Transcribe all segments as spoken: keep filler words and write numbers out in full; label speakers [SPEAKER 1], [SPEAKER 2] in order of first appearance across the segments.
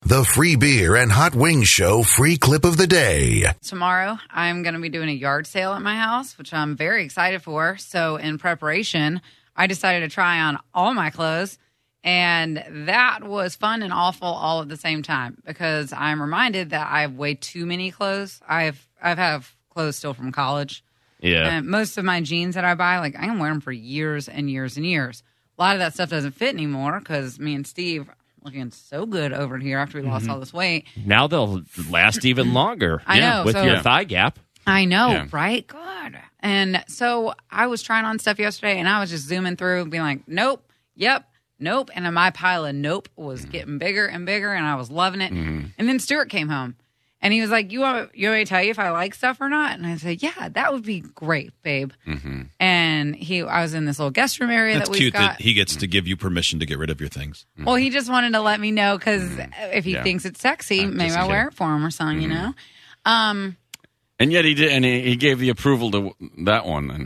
[SPEAKER 1] the free beer and hot wings show free clip of the day.
[SPEAKER 2] Tomorrow, I'm going to be doing a yard sale at my house, which I'm very excited for. So in preparation, I decided to try on all my clothes. And that was fun and awful all at the same time because I'm reminded that I have way too many clothes. I've I've have clothes still from college.
[SPEAKER 3] Yeah.
[SPEAKER 2] And most of my jeans that I buy, like I can wear them for years and years and years. A lot of that stuff doesn't fit anymore because me and Steve are looking so good over here after we lost
[SPEAKER 3] Mm-hmm.
[SPEAKER 2] all this weight.
[SPEAKER 3] Now they'll last even longer.
[SPEAKER 2] I know,
[SPEAKER 3] With
[SPEAKER 2] so-
[SPEAKER 3] your thigh gap.
[SPEAKER 2] I know,
[SPEAKER 3] Yeah.
[SPEAKER 2] right? God. And so I was trying on stuff yesterday and I was just zooming through and being like, nope, yep. Nope. And my pile of nope was getting bigger and bigger, and I was loving it.
[SPEAKER 3] Mm-hmm.
[SPEAKER 2] And then Stuart came home, and he was like, you want, you want me to tell you if I like stuff or not? And I said, yeah, that would be great, babe.
[SPEAKER 4] Mm-hmm.
[SPEAKER 2] And he, I was in this little guest room area
[SPEAKER 4] That's
[SPEAKER 2] that we've
[SPEAKER 4] cute
[SPEAKER 2] got.
[SPEAKER 4] that he gets to give you permission to get rid of your things.
[SPEAKER 2] Well, he just wanted to let me know because if he
[SPEAKER 3] Yeah.
[SPEAKER 2] thinks it's sexy,
[SPEAKER 3] I'm
[SPEAKER 2] maybe
[SPEAKER 3] just
[SPEAKER 2] I'll wear
[SPEAKER 3] kidding.
[SPEAKER 2] it for him or something, you know? Um,
[SPEAKER 5] And yet he did, and he, he gave the approval to that one. Then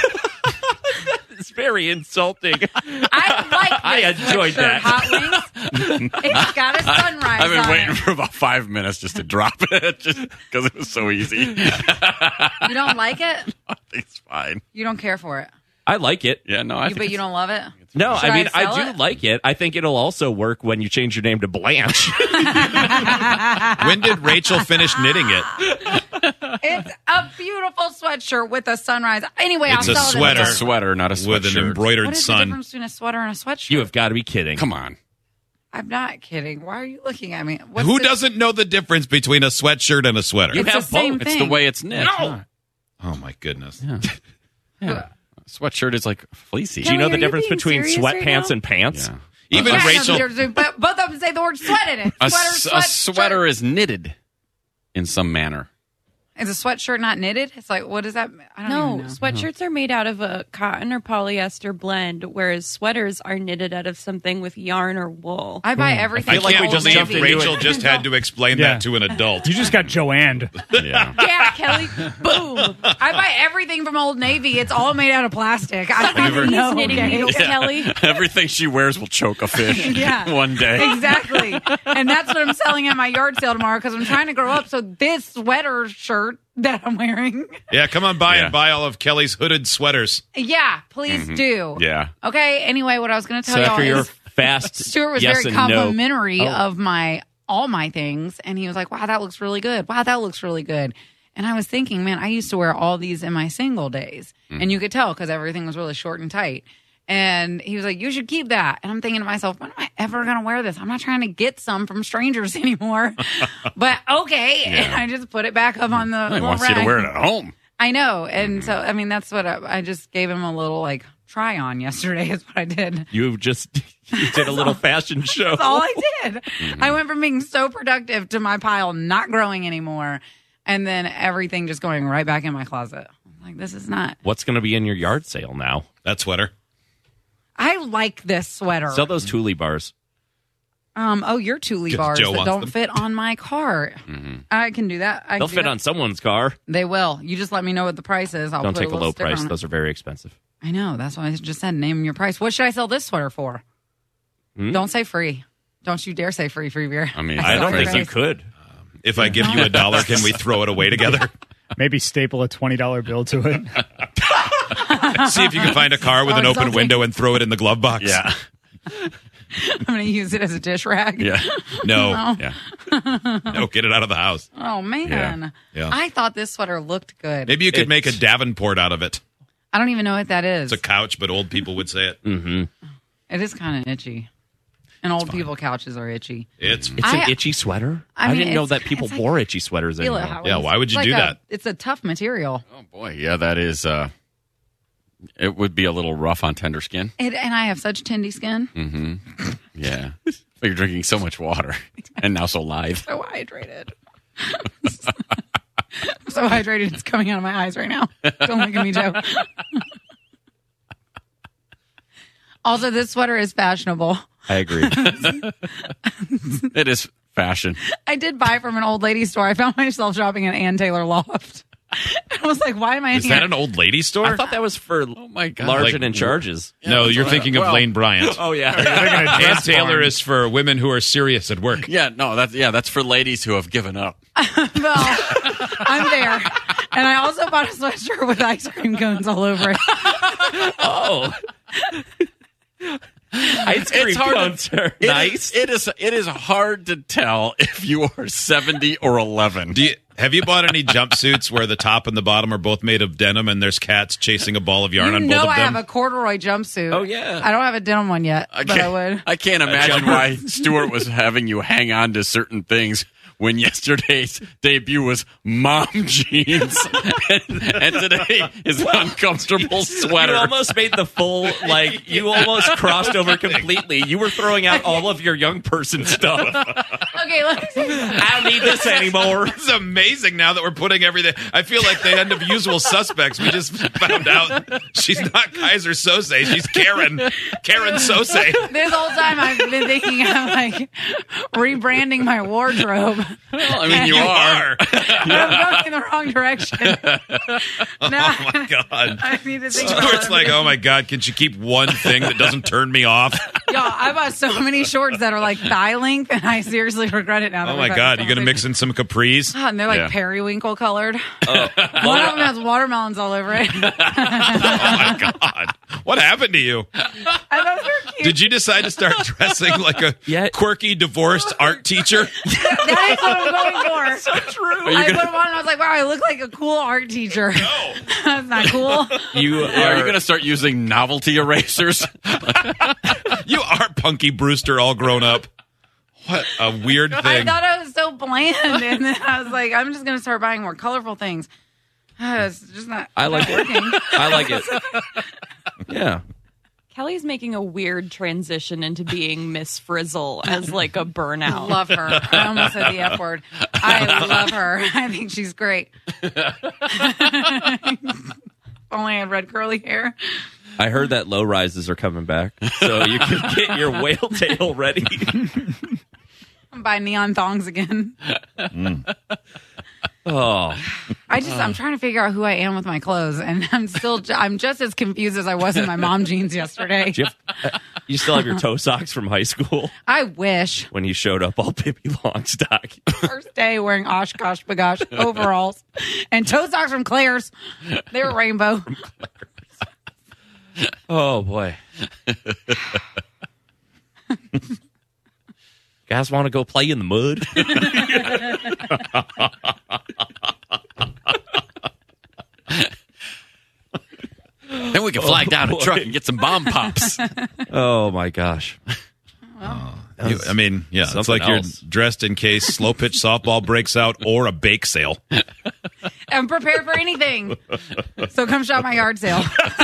[SPEAKER 3] It's very insulting.
[SPEAKER 2] I like
[SPEAKER 3] I
[SPEAKER 2] this
[SPEAKER 3] enjoyed
[SPEAKER 2] sweatshirt,
[SPEAKER 3] that.
[SPEAKER 2] Hot Wings. It's got a sunrise
[SPEAKER 5] I've been
[SPEAKER 2] on
[SPEAKER 5] waiting
[SPEAKER 2] it.
[SPEAKER 5] for about five minutes just to drop it, just because it was so easy.
[SPEAKER 2] You don't like it?
[SPEAKER 5] It's fine.
[SPEAKER 2] You don't care for it?
[SPEAKER 3] I like it.
[SPEAKER 5] Yeah, no, I
[SPEAKER 2] You,
[SPEAKER 5] think
[SPEAKER 2] but you
[SPEAKER 5] it's-
[SPEAKER 2] don't love it?
[SPEAKER 3] No,
[SPEAKER 2] Should
[SPEAKER 3] I mean,
[SPEAKER 2] I
[SPEAKER 3] I,
[SPEAKER 2] sell
[SPEAKER 3] do
[SPEAKER 2] it?
[SPEAKER 3] like it. I think it'll also work when you change your name to Blanche.
[SPEAKER 4] When did Rachel finish knitting it?
[SPEAKER 2] It's a beautiful sweatshirt with a sunrise. Anyway,
[SPEAKER 4] It's
[SPEAKER 2] I'll
[SPEAKER 4] a
[SPEAKER 2] sell
[SPEAKER 4] sweater.
[SPEAKER 2] it.
[SPEAKER 5] It's a sweater, not a sweatshirt.
[SPEAKER 4] With an embroidered
[SPEAKER 2] What is the
[SPEAKER 4] sun.
[SPEAKER 2] difference between a sweater and a sweatshirt?
[SPEAKER 3] You have got to be kidding.
[SPEAKER 5] Come on.
[SPEAKER 2] I'm not kidding. Why are you looking at me? What's
[SPEAKER 4] Who
[SPEAKER 2] the-
[SPEAKER 4] doesn't know the difference between a sweatshirt and a sweater?
[SPEAKER 3] You
[SPEAKER 2] It's
[SPEAKER 3] have
[SPEAKER 2] the same
[SPEAKER 3] both.
[SPEAKER 2] thing.
[SPEAKER 5] It's the way it's knit.
[SPEAKER 3] No.
[SPEAKER 4] Oh, my goodness.
[SPEAKER 5] Yeah. Yeah. Sweatshirt is like fleecy.
[SPEAKER 3] Do you know
[SPEAKER 2] Kelly,
[SPEAKER 3] the
[SPEAKER 2] are you
[SPEAKER 3] difference
[SPEAKER 2] being
[SPEAKER 3] between
[SPEAKER 2] serious right
[SPEAKER 3] sweatpants
[SPEAKER 2] now?
[SPEAKER 3] and pants?
[SPEAKER 5] Yeah.
[SPEAKER 4] Even
[SPEAKER 2] Yeah, no,
[SPEAKER 4] Rachel.
[SPEAKER 2] there's- but both of them say the word sweat in it.
[SPEAKER 5] A,
[SPEAKER 2] Sweater,
[SPEAKER 5] s-
[SPEAKER 2] sweat,
[SPEAKER 5] a sweater is knitted in some manner.
[SPEAKER 2] Is a sweatshirt not knitted? It's like, what is that? I don't
[SPEAKER 6] No,
[SPEAKER 2] even know.
[SPEAKER 6] sweatshirts are made out of a cotton or polyester blend, whereas sweaters are knitted out of something with yarn or wool.
[SPEAKER 2] I buy everything.
[SPEAKER 4] I
[SPEAKER 3] feel like
[SPEAKER 4] can't
[SPEAKER 3] we just
[SPEAKER 4] believe
[SPEAKER 3] jumped into
[SPEAKER 4] Rachel
[SPEAKER 3] it.
[SPEAKER 4] just had to explain
[SPEAKER 7] Yeah.
[SPEAKER 4] that to an adult.
[SPEAKER 7] You just got Joanne.
[SPEAKER 5] Yeah.
[SPEAKER 2] Yeah, Kelly. Boom. I buy everything from Old Navy. It's all made out of plastic. I don't
[SPEAKER 5] ever-
[SPEAKER 2] even know.
[SPEAKER 6] knitting
[SPEAKER 2] okay?
[SPEAKER 6] needles, Kelly.
[SPEAKER 5] Everything she wears will choke a fish
[SPEAKER 2] Yeah.
[SPEAKER 5] one day.
[SPEAKER 2] Exactly. And that's what I'm selling at my yard sale tomorrow because I'm trying to grow up. So this sweater shirt that I'm wearing.
[SPEAKER 4] Yeah, come on by
[SPEAKER 5] Yeah.
[SPEAKER 4] and buy all of Kelly's hooded sweaters.
[SPEAKER 2] Yeah, please do.
[SPEAKER 5] Yeah.
[SPEAKER 2] Okay. Anyway, what I was going to tell
[SPEAKER 3] So
[SPEAKER 2] y'all
[SPEAKER 3] after your
[SPEAKER 2] is
[SPEAKER 3] fast
[SPEAKER 2] Stuart was
[SPEAKER 3] yes
[SPEAKER 2] very
[SPEAKER 3] and no.
[SPEAKER 2] complimentary
[SPEAKER 3] Oh.
[SPEAKER 2] of my all my things, and he was like, "Wow, that looks really good. Wow, that looks really good." And I was thinking, man, I used to wear all these in my single days, and you could tell because everything was really short and tight. And he was like, "You should keep that." And I'm thinking to myself, "When am I ever going to wear this? I'm not trying to get some from strangers anymore." But okay, and I just put it back up on the.
[SPEAKER 5] He
[SPEAKER 2] little
[SPEAKER 5] wants you to
[SPEAKER 2] rack.
[SPEAKER 5] wear it at home.
[SPEAKER 2] I know, and so I mean, that's what I, I just gave him a little like try on yesterday. Is what I did.
[SPEAKER 3] You just you did a little fashion show.
[SPEAKER 2] That's all I did. I went from being so productive to my pile not growing anymore, and then everything just going right back in my closet. I'm like, this is not.
[SPEAKER 3] What's going to be in your yard sale now?
[SPEAKER 4] That sweater.
[SPEAKER 2] I like this sweater.
[SPEAKER 3] Sell those Thule bars.
[SPEAKER 2] Um. Oh, your Thule
[SPEAKER 4] Joe
[SPEAKER 2] bars that
[SPEAKER 4] wants
[SPEAKER 2] don't
[SPEAKER 4] them.
[SPEAKER 2] fit on my car. I can do that. I
[SPEAKER 3] They'll
[SPEAKER 2] can do
[SPEAKER 3] fit
[SPEAKER 2] that.
[SPEAKER 3] on someone's car.
[SPEAKER 2] They will. You just let me know what the price is. I'll
[SPEAKER 3] Don't
[SPEAKER 2] put
[SPEAKER 3] take
[SPEAKER 2] a
[SPEAKER 3] a
[SPEAKER 2] little
[SPEAKER 3] low
[SPEAKER 2] sticker
[SPEAKER 3] price.
[SPEAKER 2] on it.
[SPEAKER 3] Those are very expensive.
[SPEAKER 2] I know. That's why I just said name your price. What should I sell this sweater for?
[SPEAKER 3] Hmm?
[SPEAKER 2] Don't say free. Don't you dare say free, free beer.
[SPEAKER 5] I mean,
[SPEAKER 2] saw
[SPEAKER 3] I don't
[SPEAKER 2] your
[SPEAKER 3] think you
[SPEAKER 2] face.
[SPEAKER 3] could.
[SPEAKER 4] If I give you a dollar, can we throw it away together?
[SPEAKER 7] Maybe staple a twenty dollar bill to it.
[SPEAKER 4] See if you can find a car with
[SPEAKER 2] Oh,
[SPEAKER 4] an
[SPEAKER 2] it's
[SPEAKER 4] open
[SPEAKER 2] okay.
[SPEAKER 4] window and throw it in the glove box.
[SPEAKER 5] yeah.
[SPEAKER 2] I'm going to use it as a dish rag.
[SPEAKER 5] Yeah.
[SPEAKER 4] No.
[SPEAKER 5] Yeah.
[SPEAKER 4] No, get it out of the house.
[SPEAKER 2] Oh, man.
[SPEAKER 4] Yeah.
[SPEAKER 2] I thought this sweater looked good.
[SPEAKER 4] Maybe you could make a
[SPEAKER 3] It's-
[SPEAKER 4] Davenport out of it.
[SPEAKER 2] I don't even know what that is.
[SPEAKER 4] It's a couch, but old people would say it.
[SPEAKER 3] Mm-hmm.
[SPEAKER 2] It is kind of itchy. And old people couches are itchy.
[SPEAKER 4] It's
[SPEAKER 3] It's
[SPEAKER 2] I-
[SPEAKER 3] an itchy sweater.
[SPEAKER 2] I
[SPEAKER 3] I,
[SPEAKER 2] mean,
[SPEAKER 3] didn't know
[SPEAKER 2] it's-
[SPEAKER 3] that people
[SPEAKER 2] it's like-
[SPEAKER 3] wore itchy sweaters
[SPEAKER 2] Feel it,
[SPEAKER 3] anymore.
[SPEAKER 2] Howard.
[SPEAKER 4] Yeah, why would you
[SPEAKER 2] It's
[SPEAKER 4] do
[SPEAKER 2] like a-
[SPEAKER 4] that?
[SPEAKER 2] It's a tough material.
[SPEAKER 5] Oh boy, yeah, that is. uh It would be a little rough on tender skin.
[SPEAKER 2] It, and I have such tendy skin.
[SPEAKER 5] Mm-hmm. Yeah, but you're drinking so much water and now so lithe.
[SPEAKER 2] So hydrated. I'm so hydrated, it's coming out of my eyes right now. Don't look at me, Joe. Also, this sweater is fashionable.
[SPEAKER 3] I agree.
[SPEAKER 5] It is fashion.
[SPEAKER 2] I did buy from an old lady store. I found myself shopping at Ann Taylor Loft. I was like, why am I in
[SPEAKER 4] Is
[SPEAKER 2] here?
[SPEAKER 4] that an old lady store?
[SPEAKER 3] I thought that was for
[SPEAKER 5] Oh my God!
[SPEAKER 3] large
[SPEAKER 4] Like-
[SPEAKER 3] and in charges.
[SPEAKER 4] no, you're thinking of
[SPEAKER 5] well-
[SPEAKER 4] Lane Bryant.
[SPEAKER 3] Oh yeah.
[SPEAKER 4] Ann Taylor is for women who are serious at work.
[SPEAKER 5] Yeah, no, that's yeah, that's for ladies who have given up.
[SPEAKER 2] Well, I'm there. And I also bought a sweatshirt with ice cream cones all over it.
[SPEAKER 3] Oh. Ice cream
[SPEAKER 5] It's hard to-
[SPEAKER 3] cones are
[SPEAKER 5] It is-
[SPEAKER 3] nice.
[SPEAKER 5] it is. It is hard to tell if you are seventy or eleven.
[SPEAKER 4] Do you, have you bought any jumpsuits where the top and the bottom are both made of denim and there's cats chasing a ball of yarn
[SPEAKER 2] You
[SPEAKER 4] on
[SPEAKER 2] know
[SPEAKER 4] both of
[SPEAKER 2] I
[SPEAKER 4] them?
[SPEAKER 2] have a corduroy jumpsuit.
[SPEAKER 3] Oh, yeah.
[SPEAKER 2] I don't have a denim one yet,
[SPEAKER 5] I
[SPEAKER 2] but I
[SPEAKER 5] can't,
[SPEAKER 2] would.
[SPEAKER 5] I can't imagine
[SPEAKER 3] jumper.
[SPEAKER 5] why Stuart was having you hang on to certain things when yesterday's debut was mom jeans and, and today is uncomfortable sweater.
[SPEAKER 3] You almost made the full, like, you almost crossed over completely. You were throwing out all of your young person stuff.
[SPEAKER 2] Okay, let's
[SPEAKER 3] I don't need this anymore.
[SPEAKER 4] It's amazing now that we're putting everything. I feel like the end of Usual Suspects. We just found out she's not Kaiser Sose. She's Karen. Karen Sose.
[SPEAKER 2] This whole time I've been thinking of like rebranding my wardrobe.
[SPEAKER 5] Well, I mean, you,
[SPEAKER 4] You
[SPEAKER 5] are.
[SPEAKER 4] are.
[SPEAKER 2] I'm going in the wrong direction.
[SPEAKER 4] Oh
[SPEAKER 2] Now,
[SPEAKER 4] my God.
[SPEAKER 2] I need to think about
[SPEAKER 4] Stuart's
[SPEAKER 2] it.
[SPEAKER 4] like, oh my God, can she keep one thing that doesn't turn me off?
[SPEAKER 2] Y'all, I bought so many shorts that are like thigh length, and I seriously regret it now. that
[SPEAKER 4] Oh
[SPEAKER 2] we've
[SPEAKER 4] my
[SPEAKER 2] had
[SPEAKER 4] God,
[SPEAKER 2] this
[SPEAKER 4] you gonna mix in some capris?
[SPEAKER 2] conversation. Oh, and they're like
[SPEAKER 5] Yeah.
[SPEAKER 2] periwinkle colored. One of them has watermelons all over it.
[SPEAKER 4] Oh my God. What happened to you?
[SPEAKER 2] I thought they were cute.
[SPEAKER 4] Did you decide to start dressing like a
[SPEAKER 3] Yeah.
[SPEAKER 4] quirky divorced art teacher?
[SPEAKER 2] That is what I'm going for.
[SPEAKER 3] So true.
[SPEAKER 5] Are you
[SPEAKER 2] I
[SPEAKER 5] gonna-
[SPEAKER 2] put them on and I was like, wow, I look like a cool art teacher.
[SPEAKER 4] No.
[SPEAKER 2] That's not cool.
[SPEAKER 3] You
[SPEAKER 5] Yeah, are
[SPEAKER 3] are,
[SPEAKER 5] you going to start using novelty erasers?
[SPEAKER 4] You are Punky Brewster all grown up. What a weird
[SPEAKER 2] I
[SPEAKER 4] thing.
[SPEAKER 2] thought I was so bland. And then I was like, I'm just going to start buying more colorful things. It's just not
[SPEAKER 3] I like it.
[SPEAKER 2] working.
[SPEAKER 3] I like it. Yeah.
[SPEAKER 6] Kelly's making a weird transition into being Miss Frizzle as like a burnout.
[SPEAKER 2] Love her. I almost said the F word. I love her. I think she's great. Only I had red curly hair.
[SPEAKER 3] I heard that low rises are coming back, so you can get your whale tail ready.
[SPEAKER 2] I'm buying neon thongs again.
[SPEAKER 3] Oh,
[SPEAKER 2] I just, I'm trying to figure out who I am with my clothes, and I'm still, I'm just as confused as I was in my mom jeans yesterday.
[SPEAKER 3] do you, have, you still have your toe socks from high school
[SPEAKER 2] I wish.
[SPEAKER 3] when you showed up all Pippi Longstock.
[SPEAKER 2] First day wearing Oshkosh bagosh overalls and toe socks from Claire's. They were rainbow.
[SPEAKER 3] Oh boy. Guys want to go play in the mud?
[SPEAKER 5] Then we can flag
[SPEAKER 3] Oh,
[SPEAKER 5] down a
[SPEAKER 3] boy.
[SPEAKER 5] truck and get some bomb pops.
[SPEAKER 3] Oh my gosh.
[SPEAKER 4] You- I mean, yeah, it's
[SPEAKER 3] Something
[SPEAKER 4] like you're
[SPEAKER 3] else.
[SPEAKER 4] dressed in case slow pitch softball breaks out or a bake sale.
[SPEAKER 2] I'm prepared for anything. So come shop my yard sale.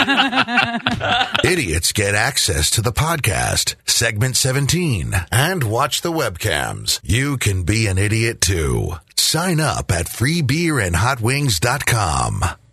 [SPEAKER 1] Idiots get access to the podcast, segment seventeen, and watch the webcams. You can be an idiot too. Sign up at free beer and hot wings dot com.